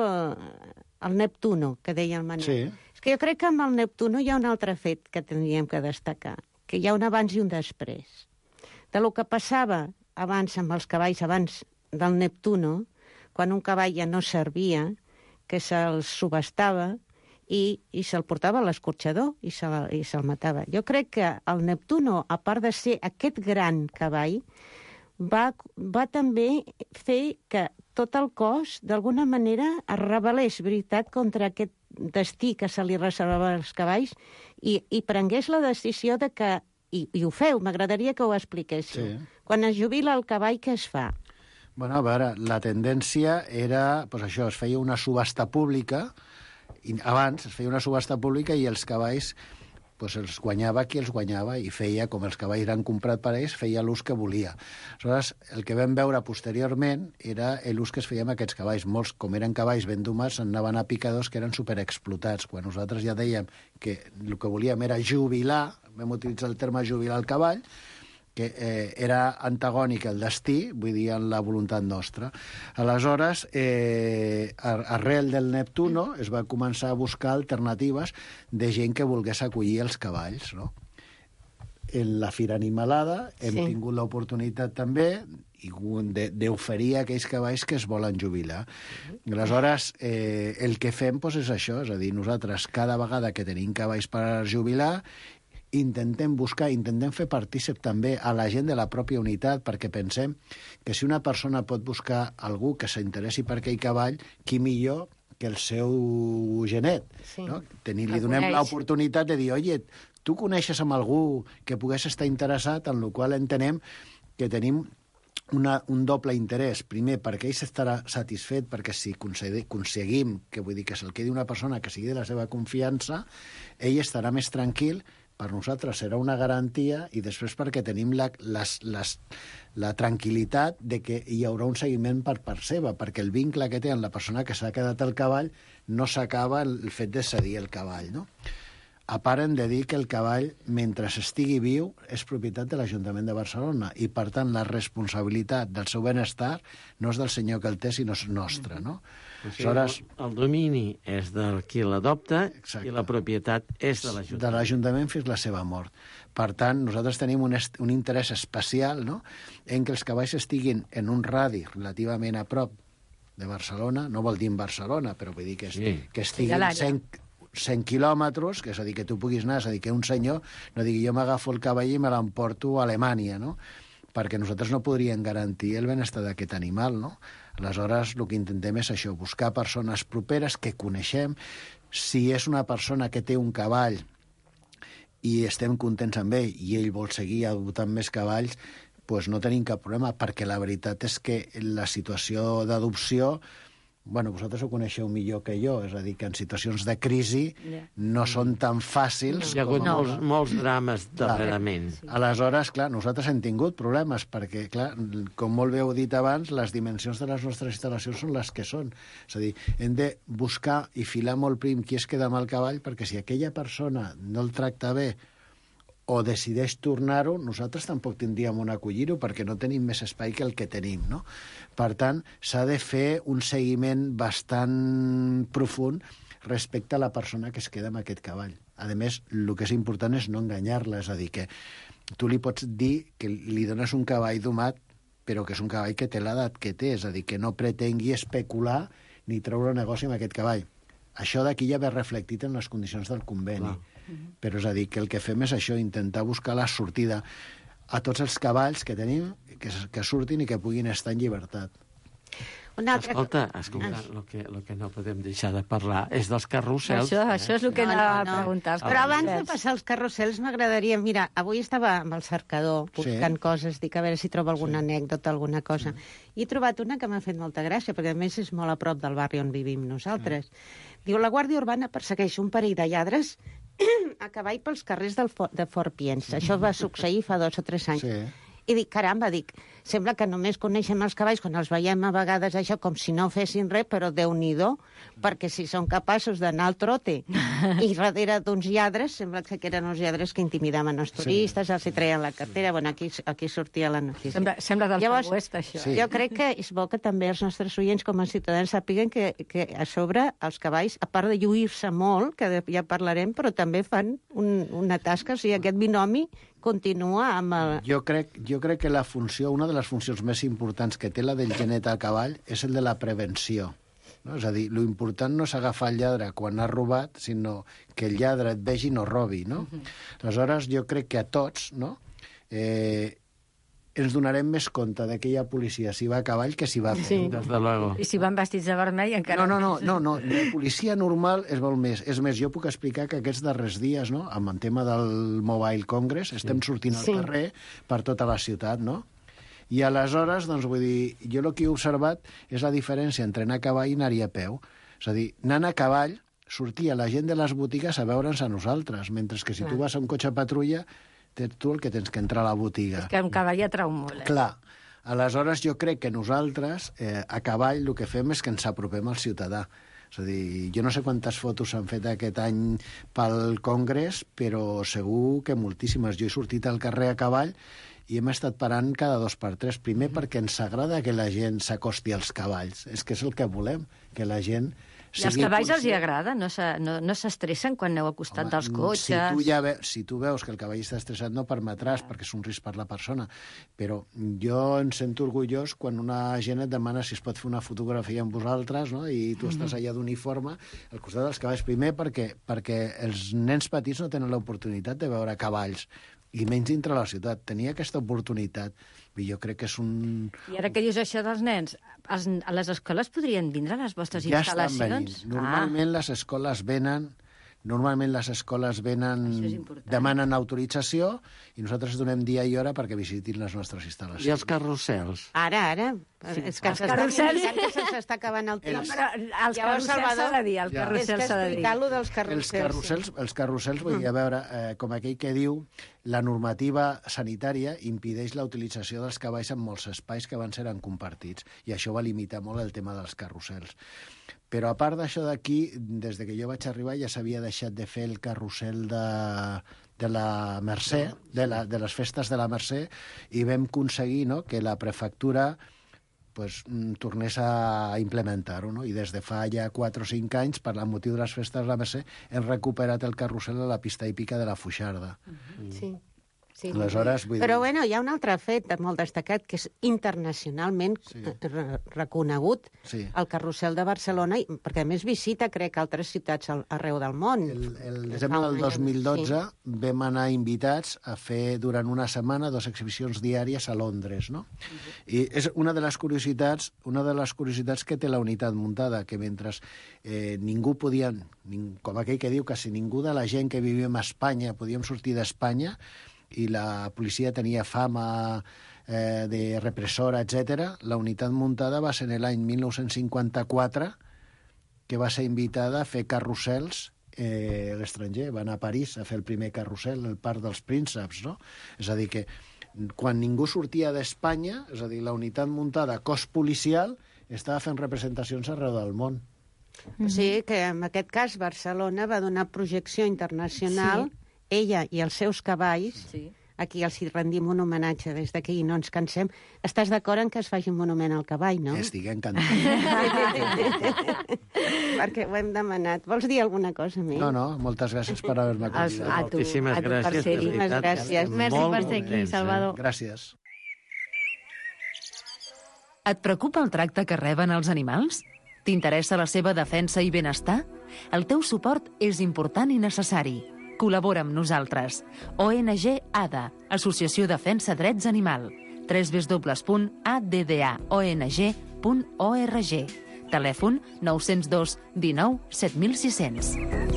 al Neptuno, que deia el Manel, sí. és que jo crec que amb el Neptuno hi ha un altre fet que tindríem que destacar, que hi ha un abans i un després. De lo que passava abans amb els cavalls, abans del Neptuno, quan un cavall ja no servia, que se'l subestava i, i se'l portava a l'escorxador i se'l i se'l matava. Jo crec que el Neptuno, a part de ser aquest gran cavall, va, va també fer que tot el cos, d'alguna manera, es rebel·lés, veritat, contra aquest destí que se li reservava als cavalls i, i prengués la decisió de que, i, i ho feu, m'agradaria que ho expliquéssiu. Sí. Quan es jubila el cavall, què es fa? Bueno, a veure, la tendència era, doncs això, es feia una subhasta pública, i abans es feia una subhasta pública i els cavalls doncs els guanyava qui els guanyava i feia, com els cavalls eren comprat per ells, feia l'ús que volia. Aleshores, el que vam veure posteriorment era l'ús que es feia amb aquests cavalls. Molts, com eren cavalls ben domats, anaven a picadors que eren superexplotats. Quan nosaltres ja dèiem que el que volíem era jubilar, vam utilitzar el terme jubilar el cavall, que eh, era antagònic al destí, vull dir, en la voluntat nostra. Aleshores, eh, arrel del Neptuno es va començar a buscar alternatives de gent que volgués acollir els cavalls, no? En la Fira Animalada hem sí. tingut l'oportunitat també d'oferir aquells cavalls que es volen jubilar. Aleshores, eh, el que fem doncs, és això, és a dir, nosaltres cada vegada que tenim cavalls per jubilar intentem buscar, intentem fer partícip també a la gent de la pròpia unitat, perquè pensem que si una persona pot buscar algú que s'interessi per aquell cavall, qui millor que el seu genet. Sí. No? Tenir, li donem l'oportunitat de dir, oye, tu coneixes amb algú que pogués estar interessat, en el qual entenem que tenim una, un doble interès. Primer, perquè ell estarà satisfet, perquè si aconseguim, que vull dir que se'l quedi una persona que sigui de la seva confiança, ell estarà més tranquil, per nosaltres serà una garantia i després perquè tenim la, les, les, la tranquil·litat de que hi haurà un seguiment per part seva, perquè el vincle que té amb la persona que s'ha quedat al cavall no s'acaba el fet de cedir el cavall, no? A part, hem de dir que el cavall, mentre estigui viu, és propietat de l'Ajuntament de Barcelona i, per tant, la responsabilitat del seu benestar no és del senyor que el té, sinó és nostra, no? O sigui, Aleshores, el, el domini és del qui l'adopta i la propietat és de l'Ajuntament. De l'Ajuntament fins la seva mort. Per tant, nosaltres tenim un, un interès especial, no?, en que els cavalls estiguin en un radi relativament a prop de Barcelona, no vol dir en Barcelona, però vull dir que, sí. que estiguin cent, cent quilòmetres, que és a dir, que tu puguis anar, és a dir, que un senyor no digui jo m'agafo el cavall i me l'emporto a Alemanya, no?, perquè nosaltres no podríem garantir el benestar d'aquest animal, no? Aleshores, el que intentem és això, buscar persones properes que coneixem. Si és una persona que té un cavall i estem contents amb ell i ell vol seguir adoptant més cavalls, doncs no tenim cap problema, perquè la veritat és que la situació d'adopció, bueno, vosaltres ho coneixeu millor que jo, és a dir, que en situacions de crisi yeah. no són tan fàcils... Hi ha hagut com... molts, molts drames darrerament. Sí. Aleshores, clar, nosaltres hem tingut problemes, perquè, clar, com molt bé heu dit abans, les dimensions de les nostres instal·lacions són les que són. És a dir, hem de buscar i filar molt prim qui es queda amb el cavall, perquè si aquella persona no el tracta bé o decideix tornar-ho, nosaltres tampoc tindríem on acollir-ho perquè no tenim més espai que el que tenim, no? Per tant, s'ha de fer un seguiment bastant profund respecte a la persona que es queda amb aquest cavall. A més, el que és important és no enganyar-la, és a dir, que tu li pots dir que li dones un cavall domat, però que és un cavall que té l'edat que té, és a dir, que no pretengui especular ni treure negoci amb aquest cavall. Això d'aquí ja ve reflectit en les condicions del conveni. Clar. Però és a dir, que el que fem és això, intentar buscar la sortida a tots els cavalls que tenim, que, que surtin i que puguin estar en llibertat. Una altra... Escolta, escolta, el que, el que no podem deixar de parlar és dels carrusels. Això, eh? això és el que no, anava no, no. a preguntar. Però abans de passar als carrusels m'agradaria... Mira, avui estava amb el cercador buscant sí. coses, dic a veure si trobo alguna sí. anècdota, alguna cosa. Sí. I he trobat una que m'ha fet molta gràcia, perquè a més és molt a prop del barri on vivim nosaltres. Sí. Diu, la Guàrdia Urbana persegueix un parell de lladres a cavall pels carrers del For de Fort Piensa. Això va succeir fa dos o tres anys. Sí. I dic, caramba, dic, sembla que només coneixem els cavalls quan els veiem a vegades això com si no fessin res, però Déu-n'hi-do, perquè si són capaços d'anar al trote i darrere d'uns lladres, sembla que eren uns lladres que intimidaven els turistes, sí. els hi treien la cartera, bueno, aquí, aquí sortia la notícia. Sembla, sembla del Llavors, Far West, això. Sí. Jo crec que és bo que també els nostres oients com a ciutadans sàpiguen que, que a sobre els cavalls, a part de lluir-se molt, que ja parlarem, però també fan un, una tasca, o sigui, aquest binomi continua amb el... Jo crec, jo crec que la funció, una de les funcions més importants que té la del genet al cavall és el de la prevenció. No? És a dir, lo important no és agafar el lladre quan ha robat, sinó que el lladre et vegi i no robi, no? Uh -huh. Aleshores, jo crec que a tots, no?, eh, ens donarem més compte de que hi ha policia si va a cavall que si va a peu. Sí. Des de luego. I si van vestits de vermell encara... No, no, no, no, no. La policia normal és molt més. És més, jo puc explicar que aquests darrers dies, no?, amb el tema del Mobile Congress, estem sortint al sí. carrer per tota la ciutat, no? I aleshores, doncs, vull dir, jo el que he observat és la diferència entre anar a cavall i anar-hi a peu. És a dir, anant a cavall, sortia la gent de les botigues a veure'ns a nosaltres, mentre que si Clar. tu vas a un cotxe patrulla, tu el que tens que entrar a la botiga. És que amb cavall atrau molt, eh? Clar. Aleshores, jo crec que nosaltres, eh, a cavall, el que fem és que ens apropem al ciutadà. És a dir, jo no sé quantes fotos s'han fet aquest any pel Congrés, però segur que moltíssimes. Jo he sortit al carrer a cavall i hem estat parant cada dos per tres. Primer perquè ens agrada que la gent s'acosti als cavalls. És que és el que volem, que la gent... I als cavalls els hi agrada? No s'estressen no, no quan aneu al costat Home, dels cotxes? Si tu, ja ve, si tu veus que el cavall està estressat, no permetràs, ah. perquè és un risc per la persona. Però jo em sento orgullós quan una gent et demana si es pot fer una fotografia amb vosaltres, no?, i tu mm -hmm. estàs allà d'uniforme al costat dels cavalls. Primer perquè, perquè els nens petits no tenen l'oportunitat de veure cavalls, i menys dintre la ciutat. Tenia aquesta oportunitat. I jo crec que és un... I ara que dius això dels nens, els, a les escoles podrien vindre a les vostres ja instal·lacions? Ja estan venint. Normalment ah. les escoles venen Normalment les escoles venen, demanen autorització i nosaltres donem dia i hora perquè visitin les nostres instal·lacions. I els carrusels? Ara, ara. Sí, és que els carrusels... se'ns està acabant el temps. No, però els carrusels s'ha de dir, el carrusel s'ha de dir. És que explicar-lo dels Els carrusels. carrusels, els carrusels vull dir, a veure, eh, com aquell que diu, la normativa sanitària impedeix la utilització dels cavalls en molts espais que abans eren compartits, i això va limitar molt el tema dels carrusels. Però a part d'això d'aquí, des de que jo vaig arribar ja s'havia deixat de fer el carrusel de, de la Mercè, de, la, de les festes de la Mercè, i vam aconseguir, no?, que la prefectura pues, tornés a implementar-ho, no? I des de fa ja quatre o cinc anys, per el motiu de les festes de la Mercè, hem recuperat el carrusel a la pista hípica de la Fuixarda. Sí. Sí. Aleshores, vull Però, dir... bueno, hi ha un altre fet molt destacat, que és internacionalment sí. re reconegut, sí. el carrusel de Barcelona, i, perquè a més visita, crec, altres ciutats arreu del món. El, el desembre del dos mil dotze sí. vam anar invitats a fer durant una setmana dos exhibicions diàries a Londres, no? Uh-huh. I és una de les curiositats, una de les curiositats que té la unitat muntada, que mentre eh, ningú podia, ning, com aquell que diu, quasi ningú de la gent que vivim a Espanya podíem sortir d'Espanya, i la policia tenia fama eh, de repressora, etcètera, la unitat muntada va ser en l'any mil nou-cents cinquanta-quatre que va ser invitada a fer carrusels eh, a l'estranger. Va anar a París a fer el primer carrusel, el Parc dels Prínceps, no? És a dir, que quan ningú sortia d'Espanya, és a dir, la unitat muntada, cos policial, estava fent representacions arreu del món. Mm-hmm. O sigui que en aquest cas Barcelona va donar projecció internacional, sí. ella i els seus cavalls, sí. aquí els hi rendim un homenatge des d'aquí i no ens cansem. Estàs d'acord en que es faci un monument al cavall, no? Estic encantat. Perquè ho hem demanat. Vols dir alguna cosa més? No, no, moltes gràcies per haver-me convidat. A tu, Moltíssimes a tu gràcies, per ser-hi. Moltíssimes gràcies. Merci per ser aquí, Salvador. Gràcies. Et preocupa el tracte que reben els animals? T'interessa la seva defensa i benestar? El teu suport és important i necessari. Col·labora amb nosaltres. O N G A D A, Associació Defensa Drets Animal. w w w punt a d d a o n g punt org. Telèfon nou zero dos dinou set mil sis cents.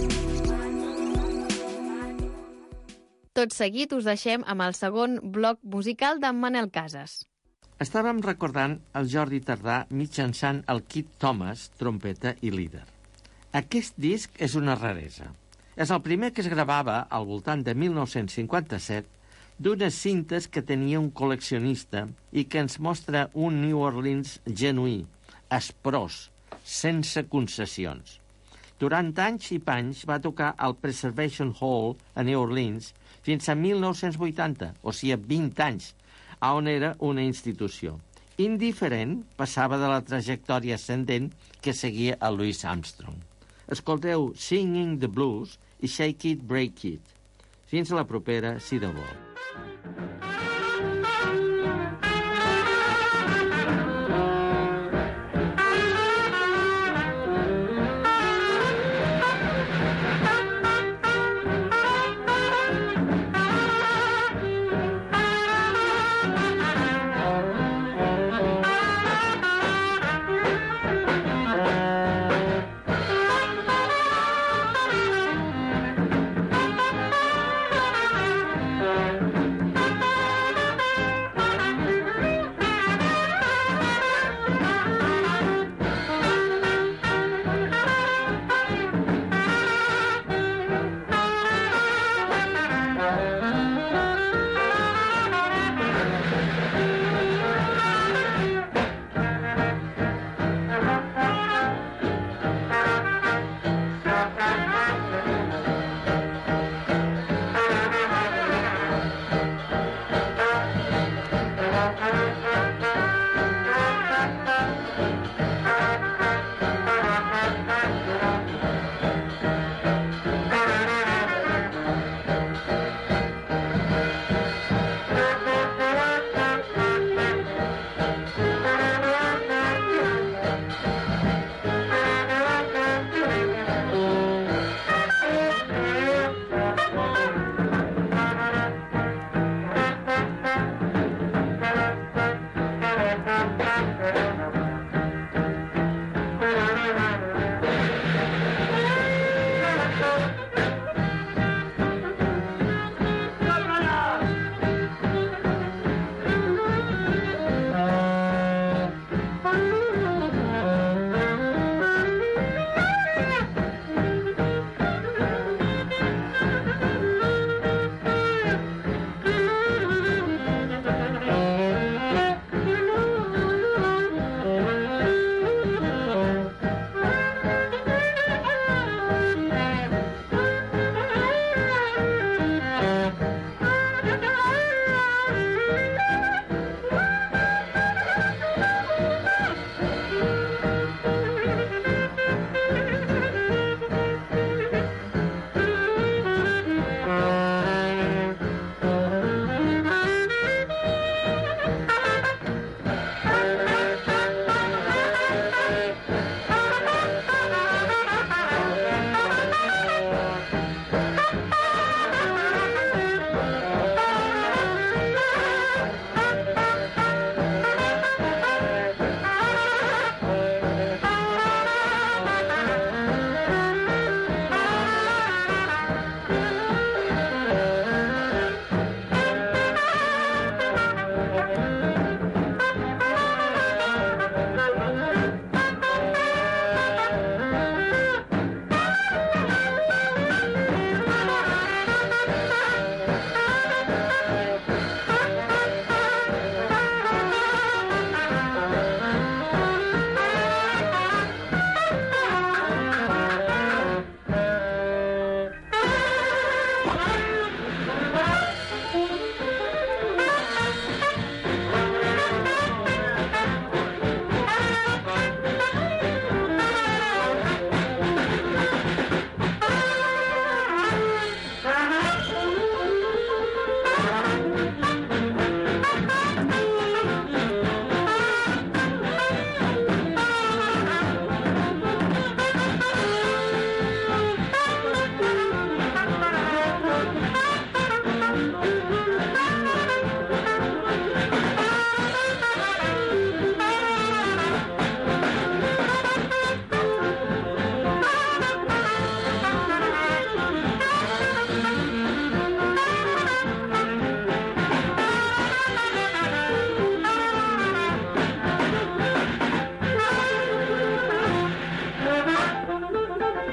Tot seguit us deixem amb el segon bloc musical d'en Manel Casas. Estàvem recordant el Jordi Tardà mitjançant el Kit Thomas, trompeta i líder. Aquest disc és una raresa. És el primer que es gravava al voltant de mil nou-cents cinquanta-set d'unes cintes que tenia un col·leccionista i que ens mostra un New Orleans genuí, esprós, sense concessions. Durant anys i panys va tocar al Preservation Hall a New Orleans fins a mil nou-cents vuitanta, o sigui, vint anys, on era una institució. Indiferent, passava de la trajectòria ascendent que seguia a Louis Armstrong. Escolteu Singing the Blues i Shake It, Break It. Fins a la propera, si de vol.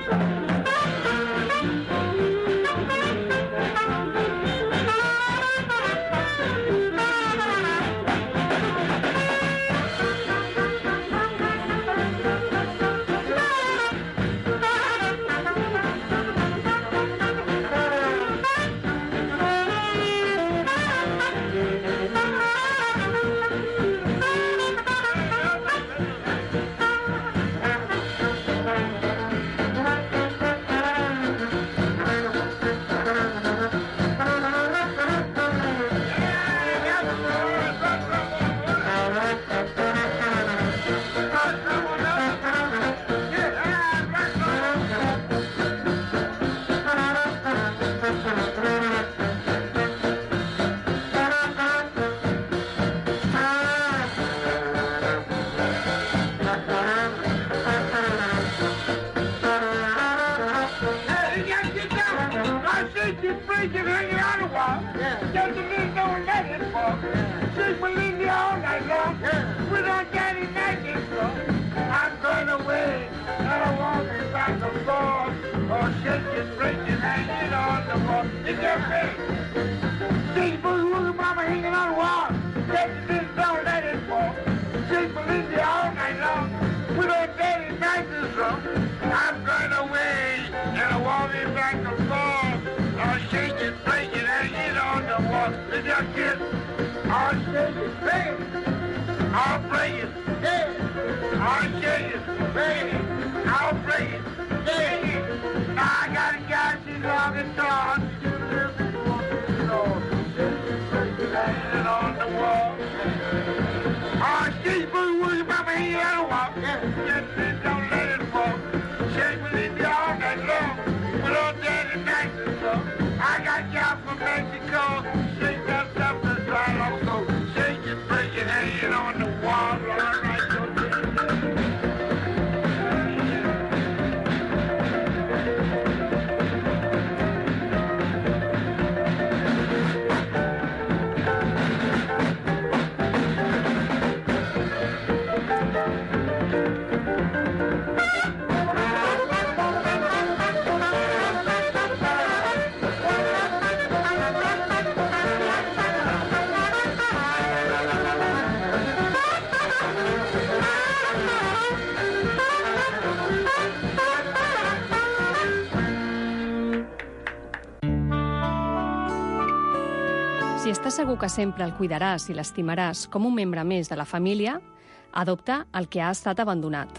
Si estàs segur que sempre el cuidaràs i l'estimaràs com un membre més de la família, adopta el que ha estat abandonat.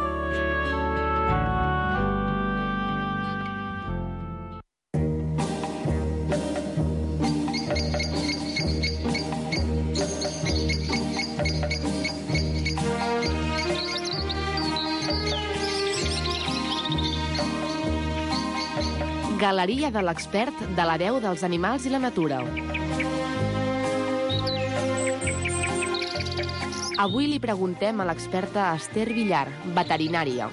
Galeria de l'expert de la veu dels animals i la natura. Avui li preguntem a l'experta Esther Villar, veterinària.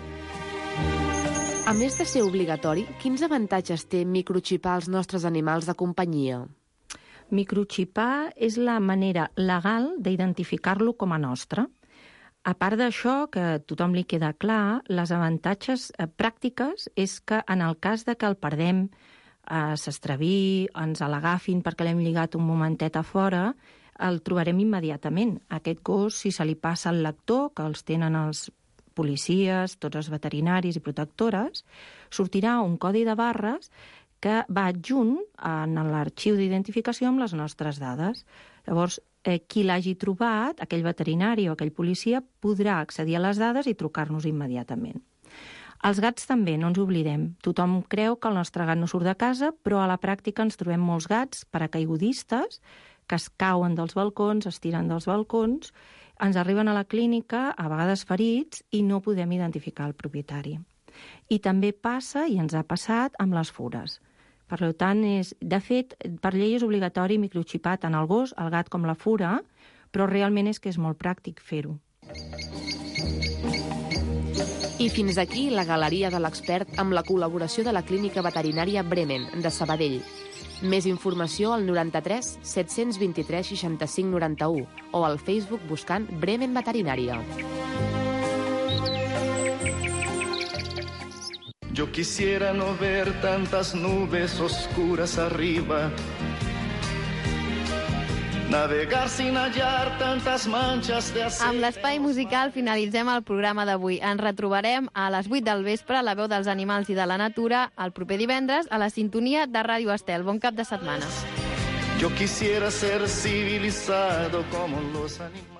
A més de ser obligatori, quins avantatges té microxipar els nostres animals de companyia? Microxipar és la manera legal d'identificar-lo com a nostre. A part d'això, que a tothom li queda clar, les avantatges eh, pràctiques és que en el cas de que el perdem, eh, s'extraviï, ens l'agafin perquè l'hem lligat un momentet a fora, el trobarem immediatament. Aquest gos, si se li passa al lector, que els tenen els policies, tots els veterinaris i protectores, sortirà un codi de barres que va adjunt en l'arxiu d'identificació amb les nostres dades. Llavors, eh, qui l'hagi trobat, aquell veterinari o aquell policia, podrà accedir a les dades i trucar-nos immediatament. Els gats també, no ens oblidem. Tothom creu que el nostre gat no surt de casa, però a la pràctica ens trobem molts gats paracaigudistes que es cauen dels balcons, es tiren dels balcons, ens arriben a la clínica, a vegades ferits, i no podem identificar el propietari. I també passa, i ens ha passat, amb les fures. Per tant, és, de fet, per llei és obligatori microxipar tant el gos, el gat com la fura, però realment és que és molt pràctic fer-ho. I fins aquí la Galeria de l'expert amb la col·laboració de la Clínica Veterinària Bremen, de Sabadell. Més informació al noranta-tres set-cents vint-i-tres seixanta-cinc noranta-u o al Facebook buscant Bremen Veterinària. Yo quisiera no ver tantas nubes oscuras arriba, navegar sin hallar tantas manchas de aceite. Amb l'espai musical finalitzem el programa d'avui. Ens retrobarem a les vuit del vespre a La veu dels animals i de la natura el proper divendres a la sintonia de Ràdio Estel. Bon cap de setmana. Yo quisiera ser civilizado como los animales.